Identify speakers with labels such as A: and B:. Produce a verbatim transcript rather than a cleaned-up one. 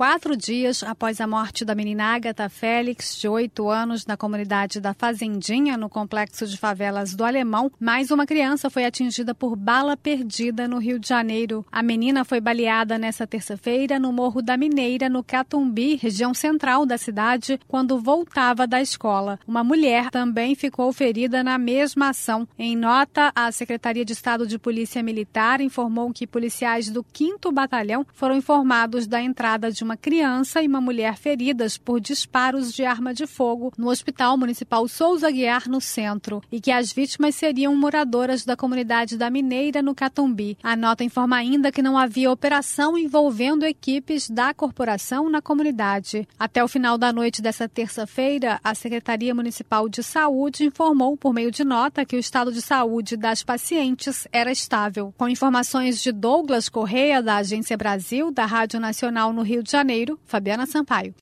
A: quatro dias após a morte da menina Agatha Félix, de oito anos, na comunidade da Fazendinha, no complexo de favelas do Alemão, mais uma criança foi atingida por bala perdida no Rio de Janeiro. A menina foi baleada nesta terça-feira no Morro da Mineira, no Catumbi, região central da cidade, quando voltava da escola. Uma mulher também ficou ferida na mesma ação. Em nota, a Secretaria de Estado de Polícia Militar informou que policiais do quinto Batalhão foram informados da entrada de uma criança e uma mulher feridas por disparos de arma de fogo no Hospital Municipal Souza Aguiar, no centro, e que as vítimas seriam moradoras da comunidade da Mineira, no Catumbi. A nota informa ainda que não havia operação envolvendo equipes da corporação na comunidade. Até o final da noite dessa terça-feira, a Secretaria Municipal de Saúde informou por meio de nota que o estado de saúde das pacientes era estável. Com informações de Douglas Correia, da Agência Brasil, da Rádio Nacional no Rio de Janeiro, Fabiana Sampaio.